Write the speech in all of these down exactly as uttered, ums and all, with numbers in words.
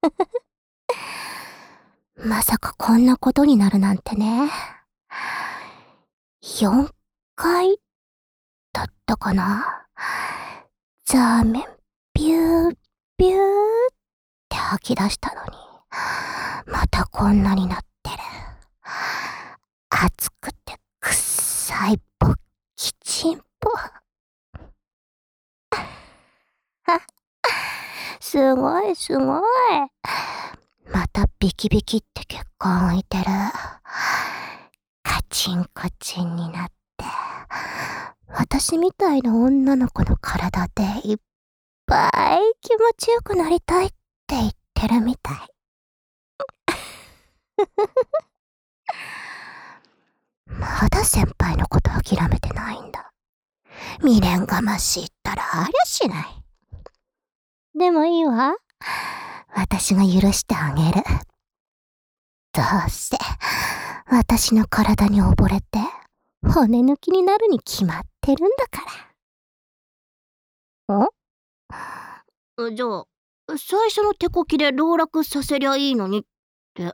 まさかこんなことになるなんてね。よんかいだったかな。ザーメン、ビュー、ビューって吐き出したのに、またこんなになってる。暑くてくっさいぼっきちんぽ。すごいすごい。またビキビキって血管浮いてる。カチンコチンになって、私みたいな女の子の体でいっぱい気持ちよくなりたいって言ってるみたい。まだ先輩のこと諦めてないんだ。未練がましいったらありゃしない。でもいいわ。私が許してあげる。どうせ、私の体に溺れて、骨抜きになるに決まってるんだから。ん？じゃあ、最初の手こきで籠絡させりゃいいのにって。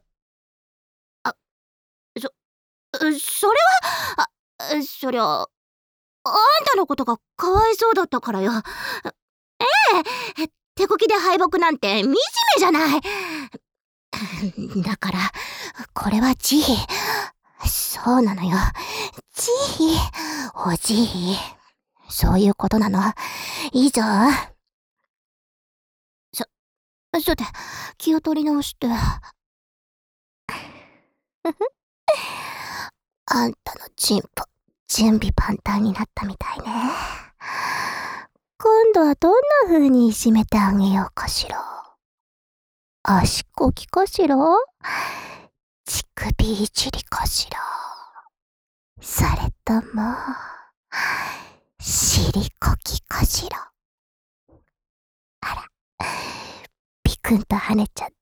あ、そ、それは、あ、そりゃ、あんたのことがかわいそうだったからよ。ええ、手こきで敗北なんて惨めじゃない。だから、これは慈悲。そうなのよ。慈悲。お慈悲。そういうことなの。以上。さ、さて、気を取り直して。あんたのチンポ、準備万端になったみたいね。今度はどんな風にいじめてあげようかしら。足こきかしら？乳首いじりかしら？それとも、尻こきかしら？あら、ピクンと跳ねちゃった。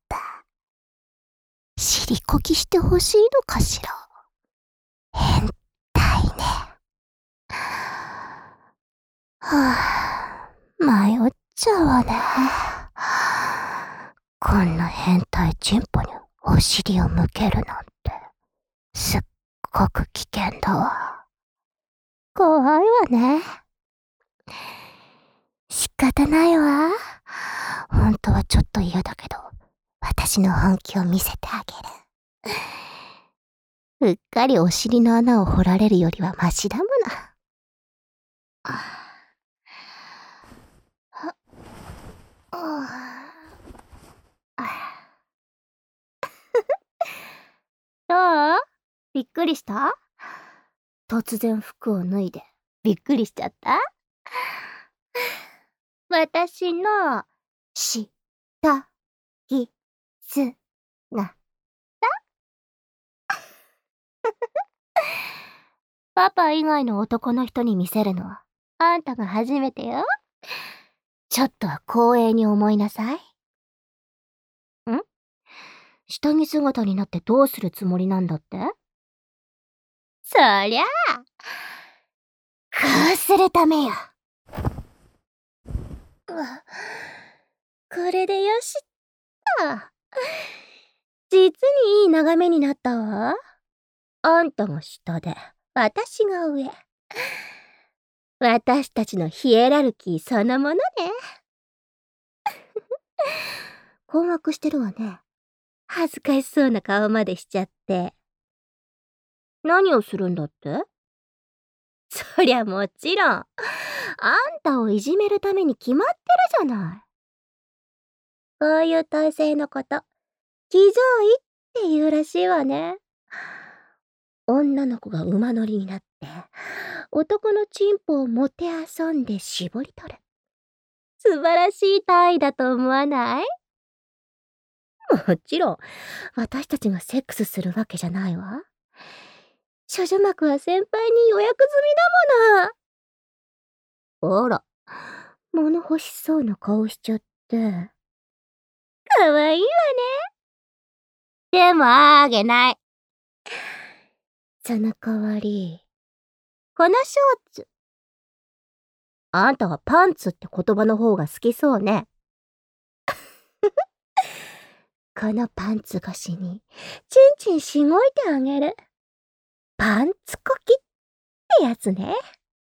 尻こきしてほしいのかしら？変態ね。はぁ、迷っちゃうわね。こんな変態チンポにお尻を向けるなんて、すっごく危険だわ。怖いわね。仕方ないわ。本当はちょっと嫌だけど、私の本気を見せてあげる。うっかりお尻の穴を掘られるよりはマシだもの。どう？びっくりした？突然服を脱いでびっくりしちゃった？私の下着姿。パパ以外の男の人に見せるのはあんたが初めてよ。ちょっとは光栄に思いなさい。ん？下着姿になってどうするつもりなんだって？そりゃあ、こうするためよ。これでよしっと。実にいい眺めになったわ。あんたが下で、私が上。私たちのヒエラルキーそのものね。困惑してるわね。恥ずかしそうな顔までしちゃって。何をするんだって？そりゃもちろん、あんたをいじめるために決まってるじゃない。こういう体勢のこと、騎乗位って言うらしいわね。女の子が馬乗りになって、男のチンポをもてあそんで絞り取る。素晴らしい体位だと思わない？もちろん、私たちがセックスするわけじゃないわ。処女膜は先輩に予約済みだもの。あら、物欲しそうな顔しちゃって。かわいいわね。でもあげない。その代わり、このショーツ。あんたはパンツって言葉の方が好きそうね。 このパンツ越しに、チンチンしごいてあげる。パンツコキってやつね。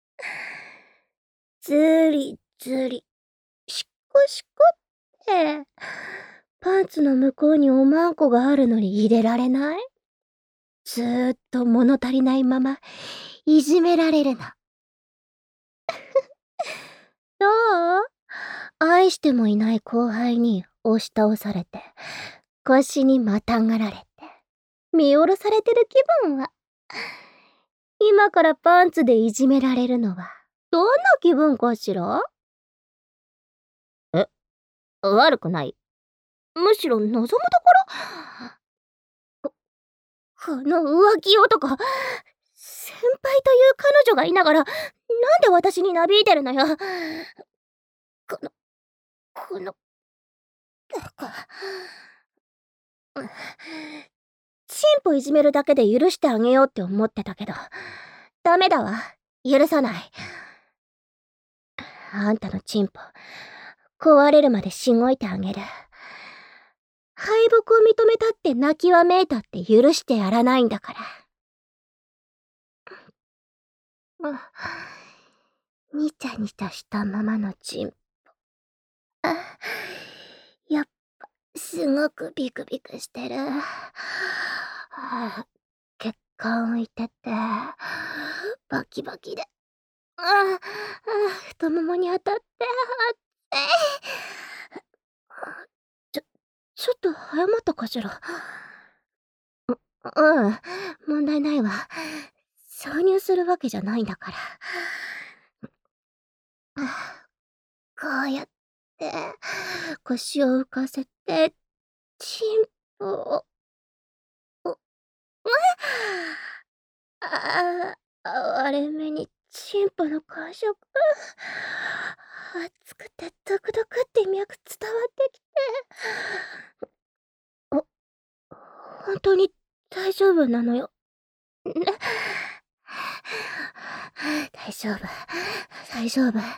ずりずり、しこしこって、パンツの向こうにおまんこがあるのに入れられない？ずーっと物足りないまま、いじめられるの。どう？愛してもいない後輩に押し倒されて、腰にまたがられて、見下ろされてる気分は。今からパンツでいじめられるのは、どんな気分かしら？え、悪くない。むしろ望むところ。こ、この浮気男、先輩という彼女がいながら、なんで私になびいてるのよ。この、この、バカ。チンポいじめるだけで許してあげようって思ってたけど、ダメだわ。許さない。あんたのチンポ、壊れるまでしごいてあげる。敗北を認めたって泣きわめいたって許してやらないんだから。あ、にちゃにちゃしたままのチンポ。あ、やっぱ、すごくビクビクしてる。あ、血管浮いてて、バキバキで。ああ、太ももに当たって、熱い。ちょ、ちょっと早まったかしら。う、うん、問題ないわ。挿入するわけじゃないんだから。こうやって、腰を浮かせて、チンポを、お、ああ、割れ目にチンポの感触。熱くてドクドクって脈伝わってきて。お、本当に大丈夫なのよ。大丈夫、大丈夫。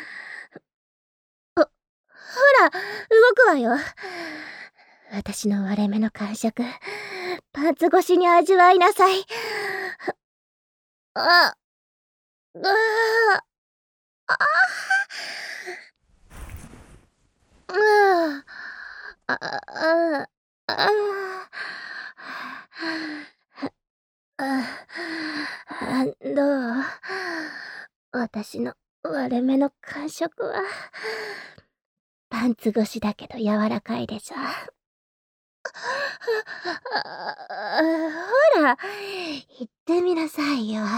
ほ、ほら、動くわよ。私の割れ目の感触、パンツ越しに味わいなさい。あ、うわあ、ああ、ああ、ああ、あ、どう？私の割れ目の感触は、パンツ越しだけど柔らかいでしょ。ほら、言ってみなさいよ。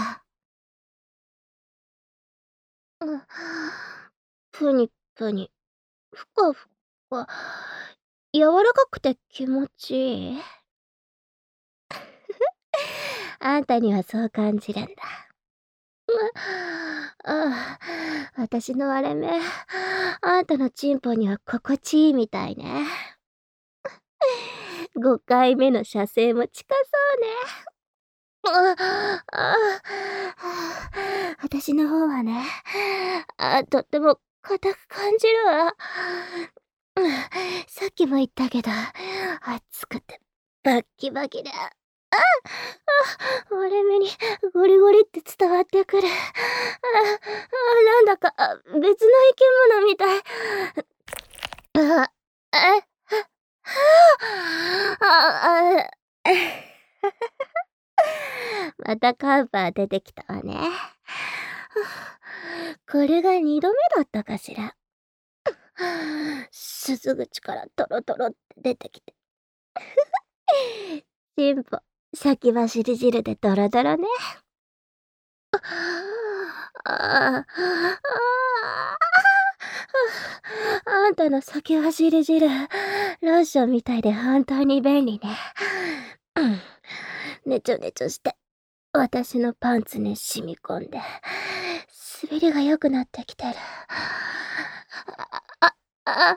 ぷにぷに、ふかふか、柔らかくて気持ちいい。あんたにはそう感じるんだ。ああ、私の割れ目、あんたのチンポには心地いいみたいね。ごかいめの射精も近そうね。ああ、私の方はね、あ、とっても硬く感じるわ。さっきも言ったけど、熱くてバッキバキで、ああ、割れ目にゴリゴリって伝わってくる。ああ、なんだか別の生き物みたい。あ、あ、あ、あ、あ、またカウパー出てきたわね。これが二度目だったかしら。鈴口からトロトロって出てきて。チンポ、先走り汁でドロドロね。ああ、あんたの先走り汁、ローションみたいで本当に便利ね。うん、ねちょねちょして、私のパンツに染み込んで、滑りが良くなってきてる。あ、あ、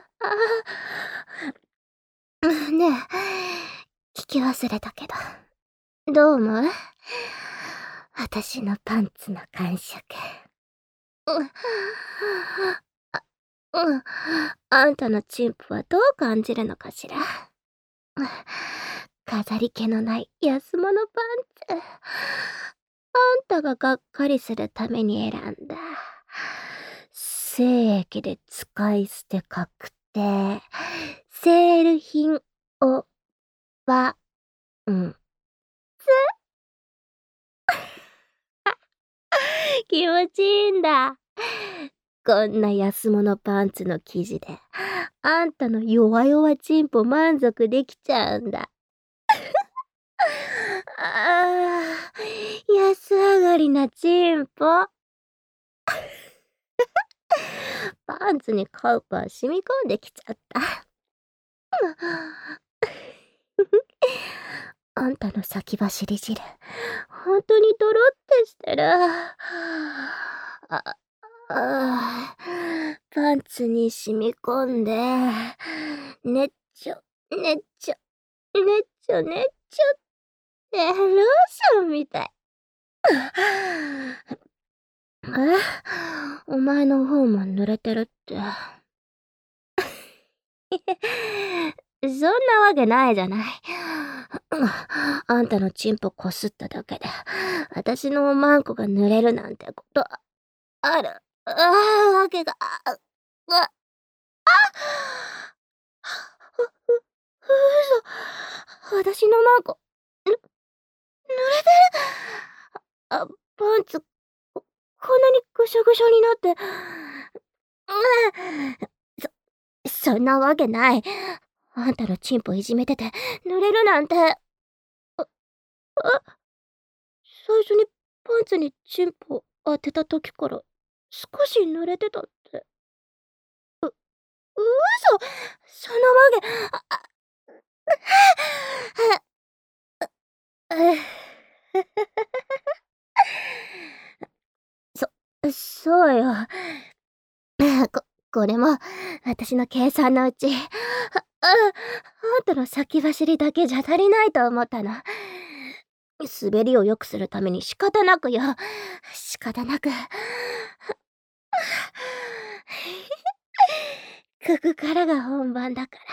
あ、ねえ、聞き忘れたけど、どう思う？私のパンツの感触。うん、あ、うん、あんたのチンポはどう感じるのかしら？ 飾り気のない安物パンツ。あんたががっかりするために選んだ。精液で使い捨て確定。セール品をばんつ。気持ちいいんだ。こんな安物パンツの生地で、あんたの弱々チンポ満足できちゃうんだ。あー、安上がりなチンポ。パンツにカウパー染み込んできちゃった。あんたの先走り汁、ほんとにドロってしてる。あ、あー、パンツに染み込んで、ねっちょ、ねっちょ、ねっちょねっちょって、ローションみたい。え、お前の方も濡れてるって。そんなわけないじゃない。あんたのチンポこすっただけで、私のおまんこが濡れるなんてこと、ある、あーわけが、あ、あ、あ、う、嘘。私のまんこ、ぬ、濡れてる。あ、パンツ、こ、こんなにぐしょぐしょになって、そ、そんなわけない。あんたのチンポいじめてて、濡れるなんて。あ、あ、最初にパンツにチンポ当てた時から、少し濡れてたって。う、嘘。そんなわけ、あ、あ、そ、そうよ。こ、これも、私の計算のうち、あ、あ、あんたの先走りだけじゃ足りないと思ったの。滑りを良くするために仕方なくよ。仕方なく。ここからが本番だから。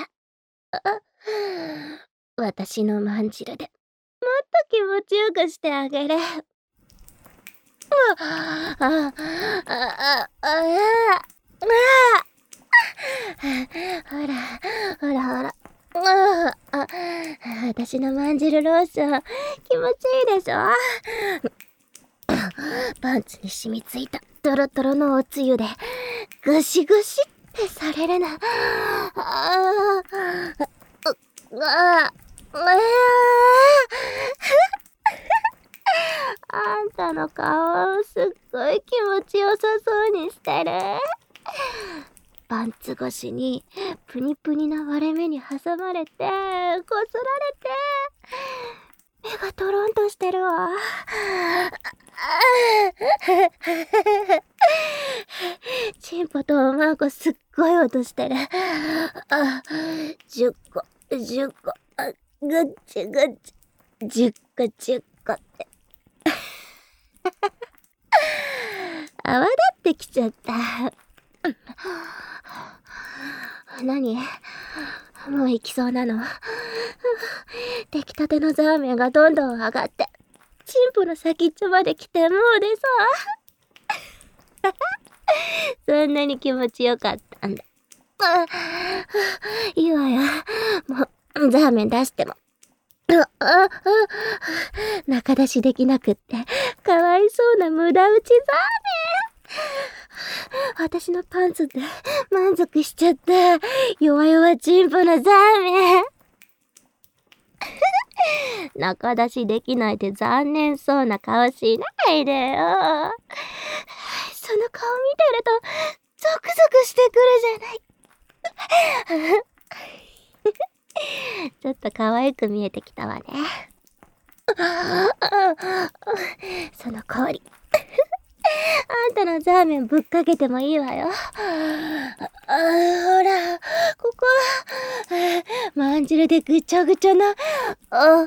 あ、私のまんじるで、もっと気持ちよくしてあげる。あ、あ、あ、あ、あ、あ、ほら、ほらほら。ああ、私のまんじるローション、気持ちいいでしょ。パンツに染みついたトロトロのおつゆで、ぐしぐしってされるな。ああ、ああ、あんたの顔、すっごい気持ちよさそうにしてる。パンツ越しにプニプニな割れ目に挟まれて、こすられて、目がトロンとしてるわ。チンポとおまんこすっごい音してる。あ、じゅっこ、じゅっこ、あ、ぐっちぐっち、じゅっこじゅっこって。泡立ってきちゃった。何？もう行きそうなの？出来たてのザーメンがどんどん上がって、チンポの先っちょまで来て、もう出そう。そんなに気持ちよかったんだ。あ、いいわよ。もう、ザーメン出しても。あ、あ、あ、中出しできなくって、かわいそうな無駄打ちザーメン。私のパンツで満足しちゃった。弱々チンポのザーメン。中出しできないで残念そうな顔しないでよ。その顔見てるとゾクゾクしてくるじゃない。ちょっと可愛く見えてきたわね。その通り。あんたのザーメンぶっかけてもいいわよ。あ、ほら、ここ、まんじるでぐちゃぐちゃな、お、ぱ、うん、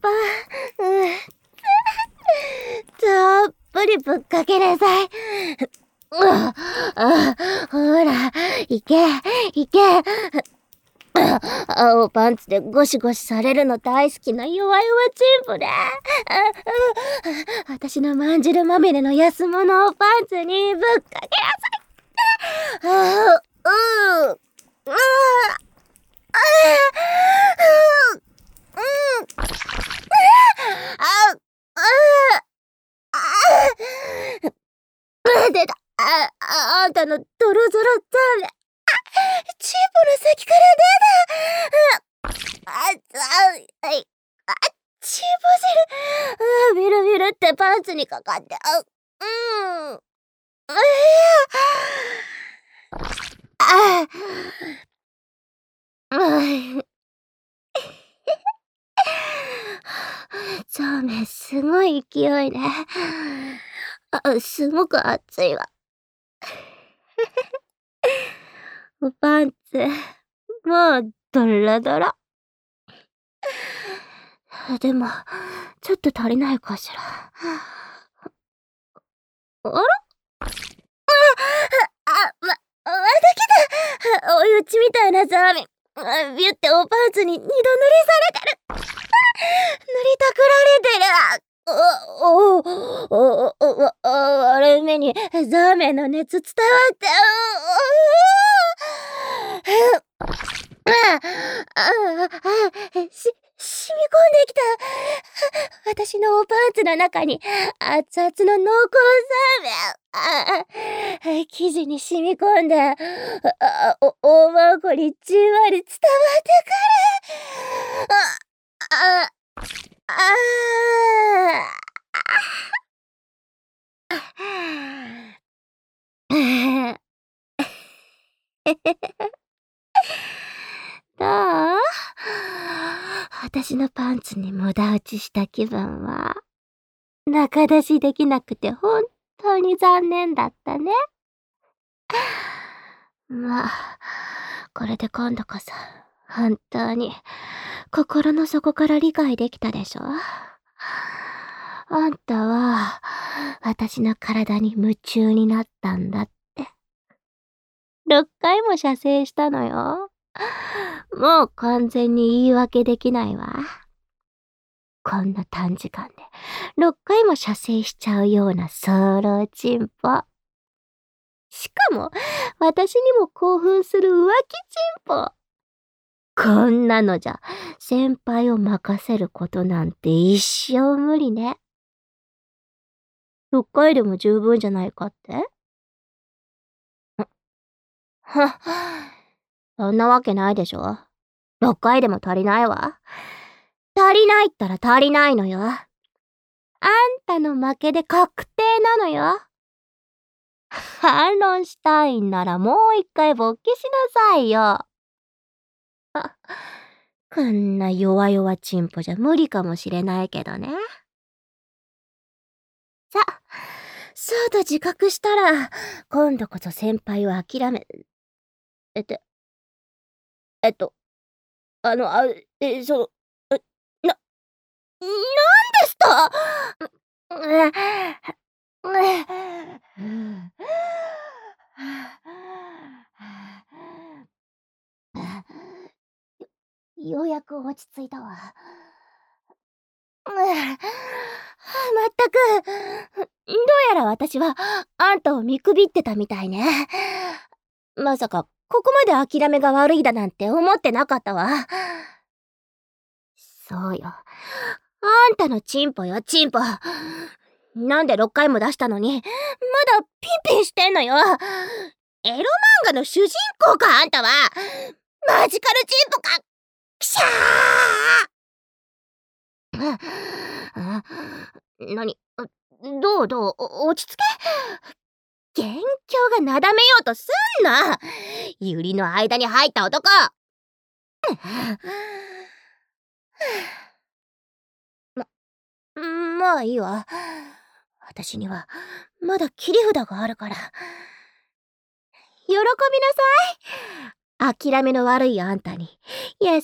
たっぷりぶっかけなさい。あ、あ、ほら、いけ、いけ。 青パンツでゴシゴシされるの大好きな弱々チンポで。私のまんじるまみれの安物をパンツにぶっかけなさい。あううう出た。あ、あんたのドロドロザーメン。チンポの先から出た。あ、あ、あい、あ、チンポ汁。ビルビルってパンツにかかって。あ、うん。ああ。ザーメンすごい勢いね。あ、すごく熱いわ。パンツ、もうドロドロ。でも、ちょっと足りないかしら。あら？あ、あ、ま、また来た。追い打ちみたいなザーメン。ビュっておパンツに二度塗りされてる。塗りたくられてる。お、お、お、お、お、割れ目にザーメンの熱伝わって、ああ、し、染み込んできた。私のおパンツの中に熱々の濃厚ザーメン。あ、生地に染み込んで、あ、お、おまんこにじんわり伝わってくる。あ、あ、ああ。どう？私のパンツに無駄打ちした気分は、仲出しできなくて本当に残念だったね。まあ、これで今度こそ、本当に、心の底から理解できたでしょ？あんたは、私の体に夢中になったんだって。ろっかいも射精したのよ。もう完全に言い訳できないわ。こんな短時間でろっかいも射精しちゃうような早漏チンポ。しかも、私にも興奮する浮気チンポ。こんなのじゃ、先輩を任せることなんて一生無理ね。ろっかいでも十分じゃないかって？は、そんなわけないでしょ。ろっかいでも足りないわ。足りないったら足りないのよ。あんたの負けで確定なのよ。反論したいんならもう一回勃起しなさいよ。あ、こんな弱々チンポじゃ無理かもしれないけどね。さ、そうと自覚したら、今度こそ先輩を諦め、えって、えっと、あの、あ、え、その、え、な、なんですと？ようやく落ち着いたわ。まったく、どうやら私はあんたを見くびってたみたいね。まさかここまで諦めが悪いだなんて思ってなかったわ。そうよ。あんたのチンポよ、チンポ。なんでろっかいも出したのに、まだピンピンしてんのよ。エロ漫画の主人公か、あんたは。マジカルチンポか。くしゃー。なに、どうどう、落ち着け。元凶がなだめようとすんな。ユリの間に入った男。ま、まあいいわ。私にはまだ切り札があるから。喜びなさい。諦めの悪いあんたに優しい優しい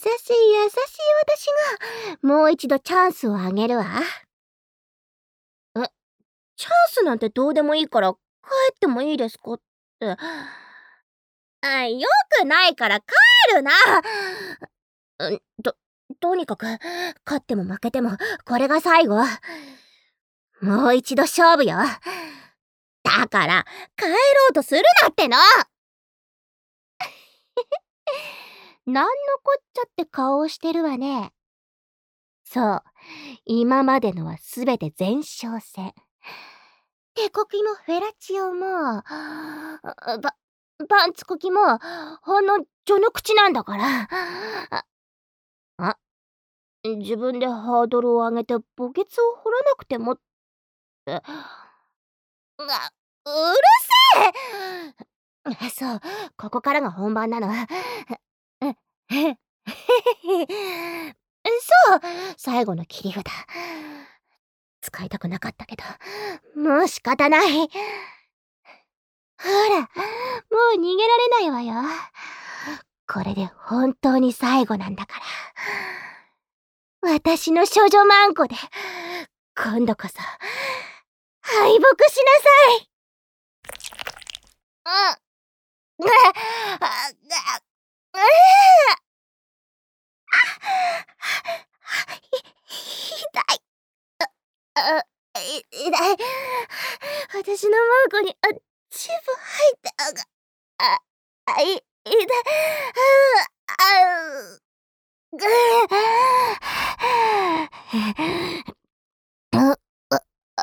私がもう一度チャンスをあげるわ。え、チャンスなんてどうでもいいから帰ってもいいですかって。あ、よくないから帰るな。うんと、とにかく、勝っても負けても、これが最後。もう一度勝負よ。だから、帰ろうとするなっての。なんのこっちゃって顔をしてるわね。そう、今までのはすべて前哨戦。手こきもフェラチオも、ば、パンツこきも、ほんの序の口なんだから。あ、あ自分でハードルを上げて墓穴を掘らなくてもって。うわ、うるせえ。そう、ここからが本番なの。そう、最後の切り札。使いたくなかったけど、もう仕方ない。ほら、もう逃げられないわよ。これで本当に最後なんだから。私の処女マンコで、今度こそ、敗北しなさい。うん。あ、あ、あ、あ、痛い。あ、い、痛い。私のマンコに、あ、チューブ入って、あ、あ、あ、い、痛い。あ、あ、ぐあ、あ、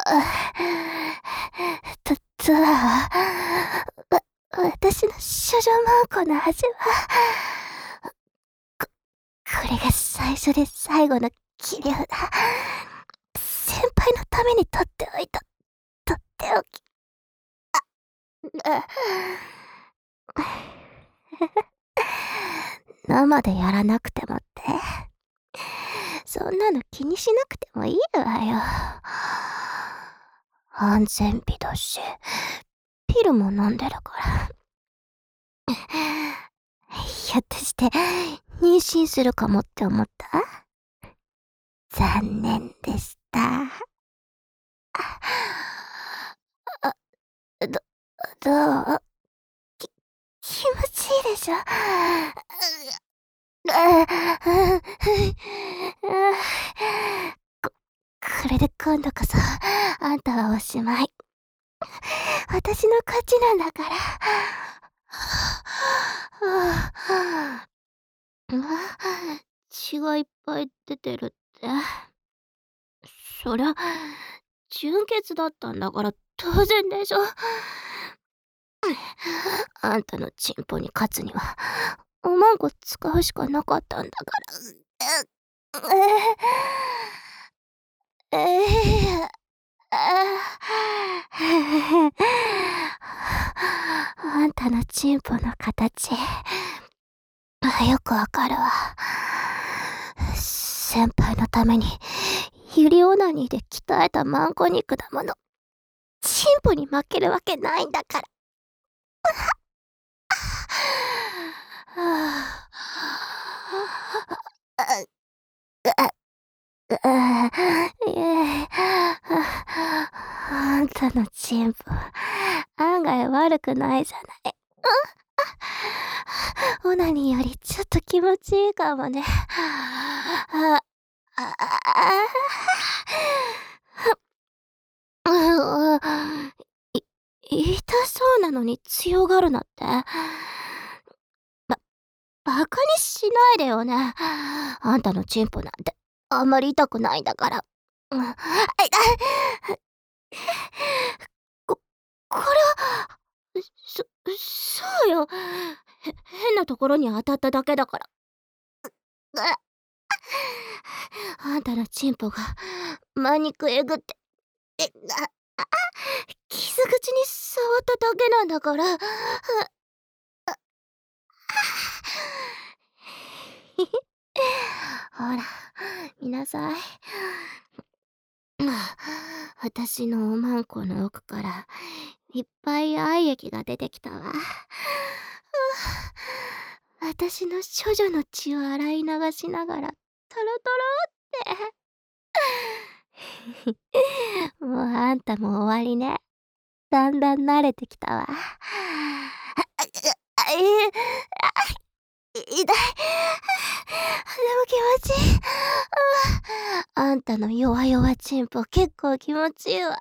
た、ただ、わ、私の処女マンコの味は、こ、これが最初で最後の切り札。先輩のために取っておいた、とっておき。あ、生でやらなくてもって。そんなの気にしなくてもいいわよ。安全日だし、ピルも飲んでるから。ひょっとして妊娠するかもって思った？残念でした。あ、ど、どう？き、気持ちいいでしょ？こ、これで今度こそ、あんたはおしまい。私の勝ちなんだから。うわ、血がいっぱい出てるって。そりゃ、純血だったんだから当然でしょ。あんたのチンポに勝つには、おまんこ使うしかなかったんだから。ええ、あんたのチンポの形、よくわかるわ。先輩のために、ユリオナニーで鍛えたマンコ肉だもの。チンポに負けるわけないんだから。あんたのチンポ、案外悪くないじゃない。オナニーよりちょっと気持ちいいかもね。あ、あ、あ、い、痛そうなのに強がるなって。ば、バカにしないでよね。あんたのチンポなんてあんまり痛くないんだから。うん、あ、痛い。こ、これは、そ、そうよ。へ、変なところに当たっただけだから。あ、あんたのチンポが真肉えぐって、え、あ、あ、傷口に触っただけなんだから。あ、あ、ほら、見なさい。私のおまんこの奥からいっぱい愛液が出てきたわ。私の処女の血を洗い流しながらトロトロって。もうあんたも終わりね。だんだん慣れてきたわ。あ、あ、え、あ、痛痛い。でも気持ちいい。ああんたの弱々チンポ結構気持ちいいわ。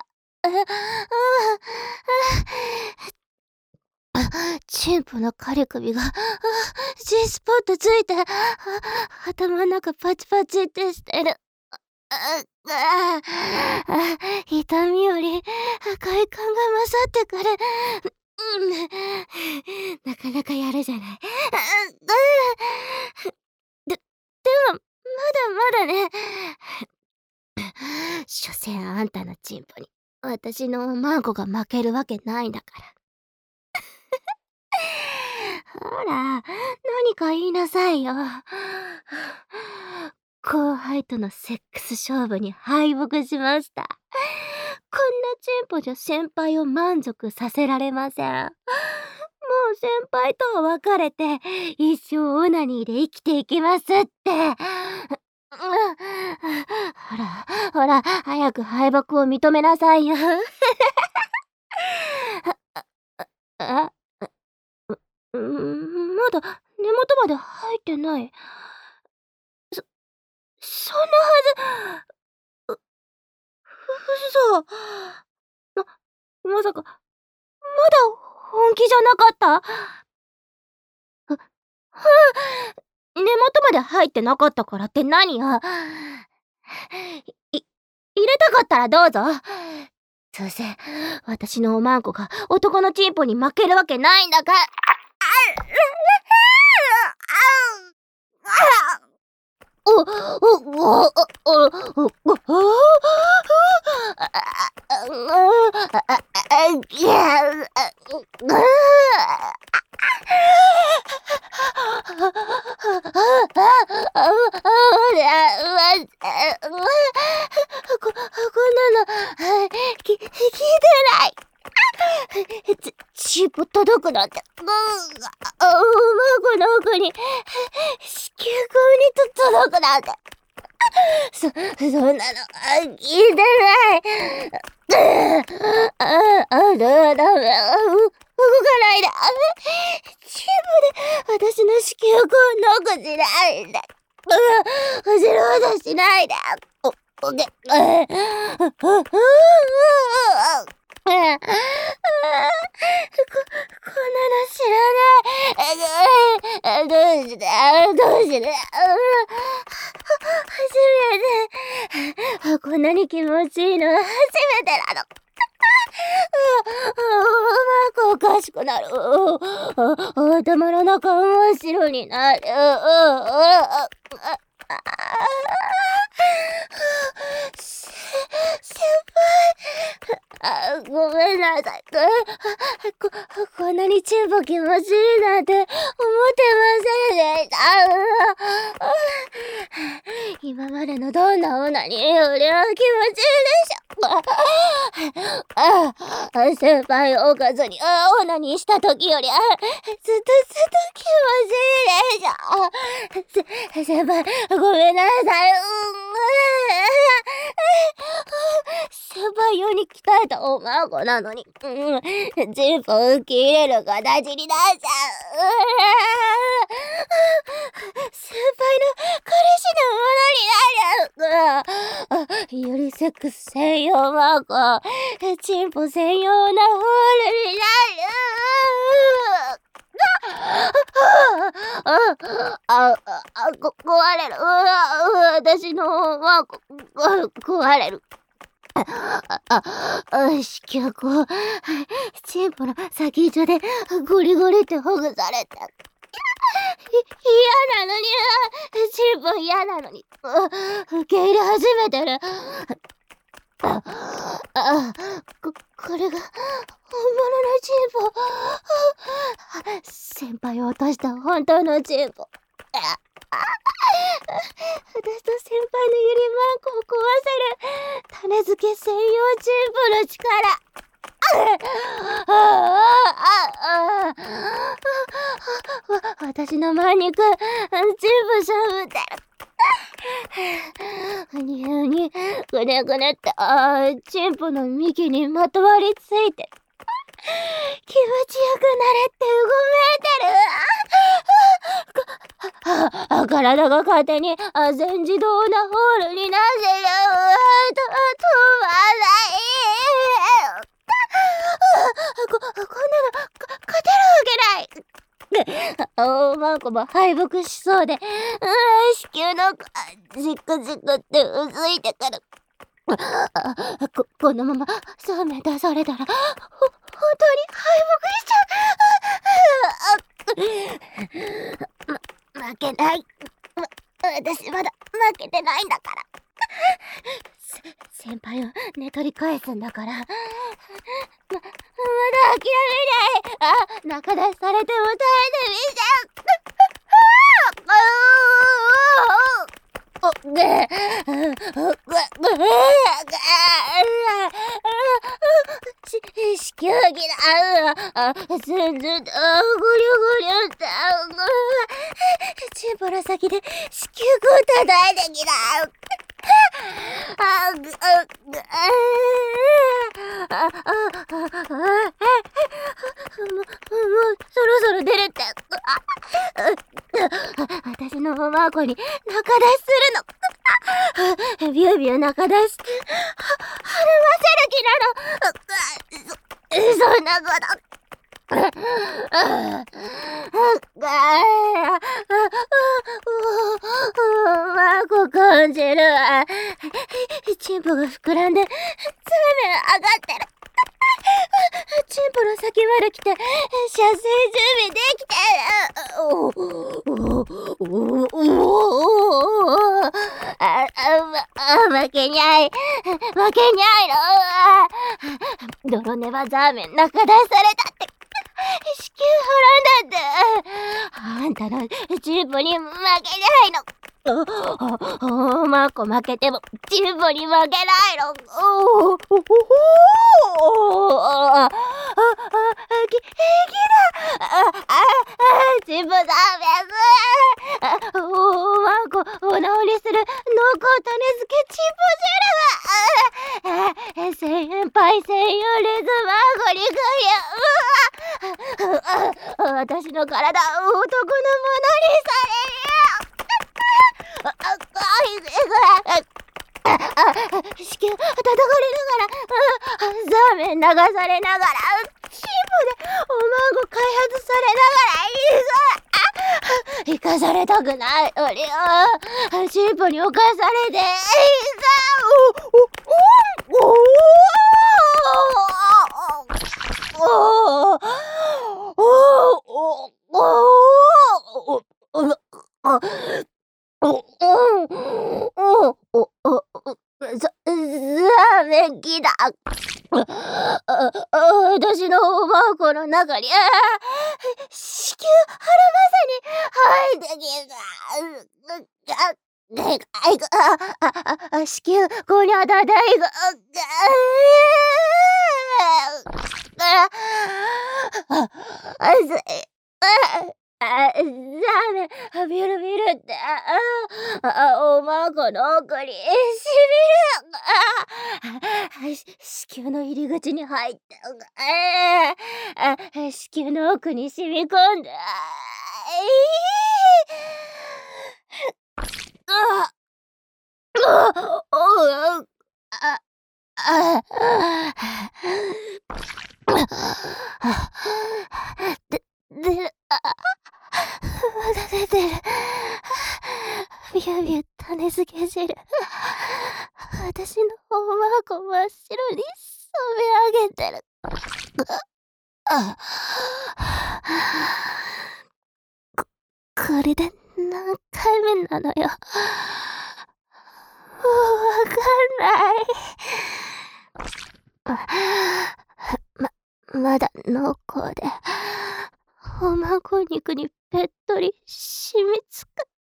チンポのカリ首が G スポットついて頭の中パチパチってしてる。痛みより快感が勝ってくる。なかなかやるじゃない。で、でもまだまだね。所詮あんたのチンポに私のおまんこが負けるわけないんだから。ほら、何か言いなさいよ。後輩とのセックス勝負に敗北しました。こんなチンポじゃ先輩を満足させられません。もう先輩とは別れて一生オナニーで生きていきますって。ほら、ほら、早く敗北を認めなさいよ。あ、う、ん、まだ根元まで入ってない。そ、そんなはず、う、嘘。ま、まさか、まだ本気じゃなかった？ふ、ふう、根元まで入ってなかったからって何よ。い、入れたかったらどうぞ。どうせ私のおまんこが男のチンポに負けるわけないんだから。お、お、お、お、お、お、お、こ、こんなの、き、聞いてない。ち、チンポ届くなんて。うん、あ、おまんこの奥に、子宮口にと届くなんて。そ、そんなの、聞いてない。あ、あ、あ、ダメ、ダメ、動かないで。チンポで私の子宮口をノックしないで。後ろ戻しないで。お、おけ、こ、こんなの知らない。どうして、どうして、初めて。こんなに気持ちいいのは初めてなの。おまんこおかしくなる。頭の中真っ白になる。せ、先輩。あ、ごめんなさい。こ、こんなにチンポ気持ちいいなんて思ってませんでした。今までのどんなオナニーよりは気持ちいいでしょ。ああ、先輩をおかずにオナニーした時よりずっとずっと気持ちいいでしょ。せ、先輩、ごめんなさい。先輩用に鍛えたおまんこなのに、うん、チンポ受け入れる形になっちゃう。先輩の彼氏のものになる。よりセックス専用まんこ、チンポ専用なホールになる。あ、あ、あ、あ、こ、壊れる。うわ、私のまんこ、壊れる。あ、あ、あ、子宮口、チンポの先っちょでゴリゴリってほぐされて。嫌なのに、チンポ嫌なのに、受け入れ始めてる。あ、あ、こ、これが本物のチンポ。先輩を落とした本当のチンポ。私と先輩のゆりまんこを壊せる種付け専用チンポの力。私のまん肉全部しゃぶってる。うにゅうにゅぐねぐねってあーチンポの幹にまとわりついて気持ちよくなれってうごめいてる。あ、あ、体が勝手にあ全自動なホールになってる。と、飛ばない。こ、こんなの、か勝てるわけない。おまんこも敗北しそうで、うー子宮のじくじくってうずいてくる。こ、このままそうめん出されたら、ほ、本当に敗北しちゃう。ま、負けない。わ、私まだ負けてないんだから。せ、先輩を寝取り返すんだから。ま、まだ諦めない。あ、中出しされても耐えてみちゃう。お、ねえ。し、子宮切ら、あ、ずんずん、あ、ぐりゅぐりゅって、あ、チンポの先で子宮口叩いてきた。あ、ぐ、あ、ぐ、あ、あ、あ、あ、もう、もう、そろそろ出るって。私のおまーこに中出しするの。ビュービュー中出し、は、はるませる気なの。そ、そんなこと。まあ、こ感じるわ。チンポが膨らんで、そうめん上がってる。チンポの先まで来て、射精準備できてる。おおおおおあ、あ、負けにゃい。負けにゃいの。泥ネバザーメン中出しされたって。子宮はらんだって。あんたのチンポに負けないの。お、おまこ負けてもチンポに負けないの。おおおおあ、あ、あ、き、きだ。あ、あ、チンポダメス。おまこお直りする濃厚種付けチンポジェル。あ、先輩専用レズマーゴリグリ。私の体男のものにされる。あ、あ、あ、あ、子宮叩かれながら、ザーメン流されながら、チンポでおまんご開発されながら、いいか、生かされたくない。俺は、チンポに侵されて、いいか、お、お、お、お、お、お、お、お、お、お、お、お、お、お、お、ザ、ザーメンキだ。あ、あ、私のおまんこの中に、あ、子宮腹まさに入ってきた。あ、でかいが、あ、あ、あ、子宮こにゃだだいが、あ、あ、あ、ずい、あ、あ、ザーメン、ビルビルって、あ、あ、おまんこの奥にしみる。あ、子宮の入り口に入った。あ、子宮の奥に染み込んだ。あ、あ、あ、あ、で、出る。あ、まだ出てる。ビュービュー種付け汁。私のおまんこ真っ白に染め上げてる。あ、こ、これで何回目なのよ。もうわかんない。ま、まだ濃厚で、おまんこ肉にべっとり染みつく。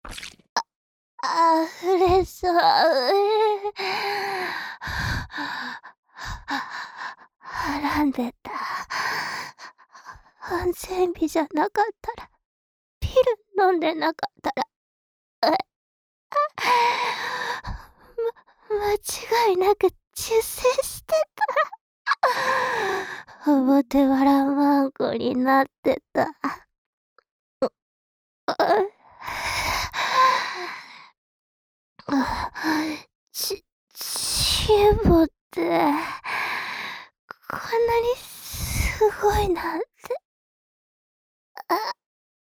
あ、溢れそう。はらんでた。安全日じゃなかったら、ピル飲んでなかったら、え、ま、間違いなく受精してた。 ボテワランワンコになってた。ち、チンポって、こんなにすごいなんて。あ、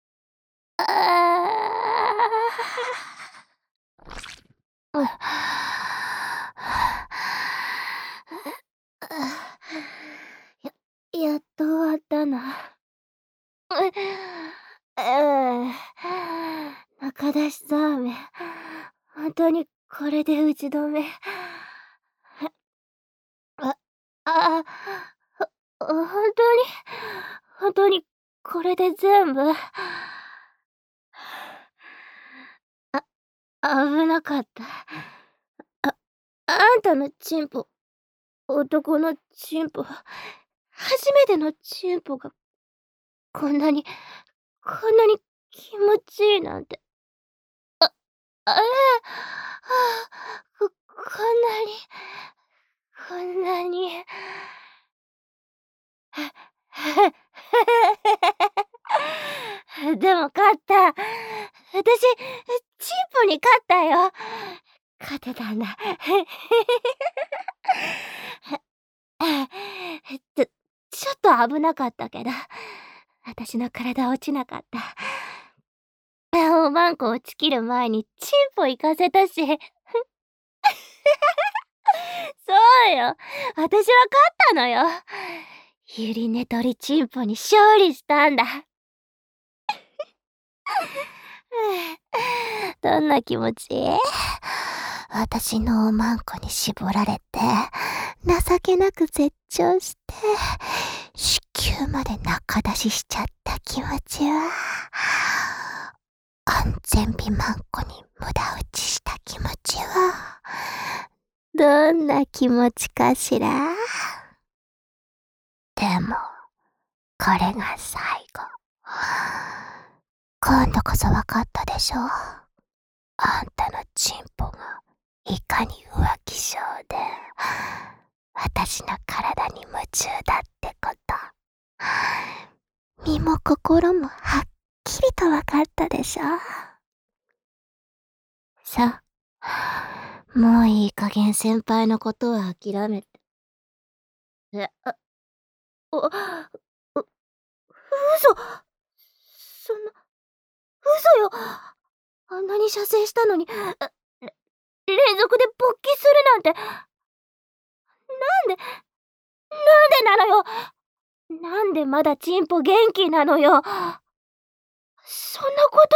や、やっと終わったな。中出しザーメン、本当にこれで打ち止め。あ、あ、ほ本当に、本当にこれで全部。あ、危なかった。あ、あんたのチンポ、男のチンポ、初めてのチンポがこんなに、こんなに気持ちいいなんて。あ、あえこ、こんなに、こんなに。でも勝った。私、チンポに勝ったよ。勝てたんだ。ちょ、ちょっと危なかったけど、私の体落ちなかった。おまんこ落ちきる前にチンポ行かせたし。そうよ。私は勝ったのよ。ゆりねとりチンポに勝利したんだ。どんな気持ち？私のおまんこに絞られて、情けなく絶頂して、子宮まで中出ししちゃった気持ちは、安全備マンコに無駄打ちした気持ちは、どんな気持ちかしら？でも、これが最後。今度こそ分かったでしょ？あんたのチンポがいかに浮気性で、私の体に夢中だってこと。身も心もはっきりと分かったでしょ？さあ、もういい加減先輩のことは諦めて。え、あ、お、う、嘘、そんな、嘘よ。あんなに射精したのに、れ連続で勃起するなんて。なんで、なんでなのよ。なんでまだチンポ元気なのよ。そんなこと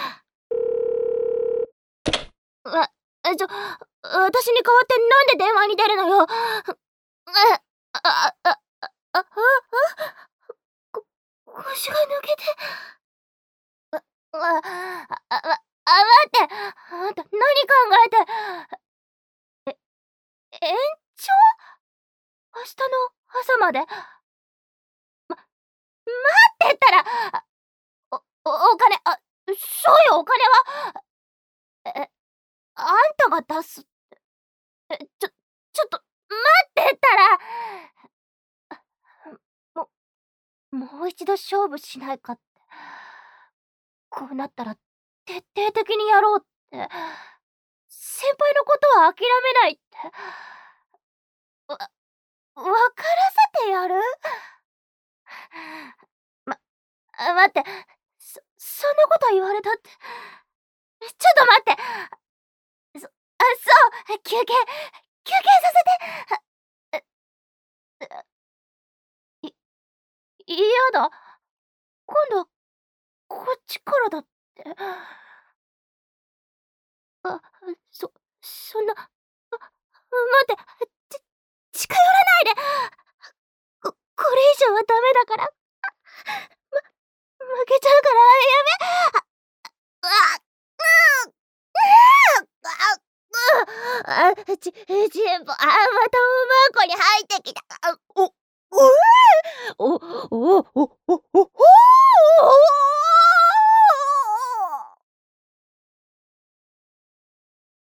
って。わ、ちょ、私に代わってなんで電話に出るのよ。あ、あ、あ、あ、あ、あ、こ、腰が抜けて。わ、わ、あ、あ、あ、待って。あんた何考えて。え、延長？明日の朝まで。ま、待ってったら、お、お、お金、あ、そうよ、お金は。え、あんたが出すって。え、ちょ、ちょっと、待ってったら。も、もう一度勝負しないかって。こうなったら、徹底的にやろうって。先輩のことは諦めないって。わ、分からせてやる？ま、待って、そ、そんなこと言われたって。ちょっと待って。そ、あ、そう、休憩、休憩させて。い、嫌だ。今度は、こっちからだって。あ、そ、そんな、あ、待って、ち、近寄らないで。こ、これ以上はダメだから。ま、負けちゃうから、やめ。うわ、うあ、あ、ち、ちんぽ、あ、またおまんこに入ってきた。あ、お、おえお、お、お、お、お、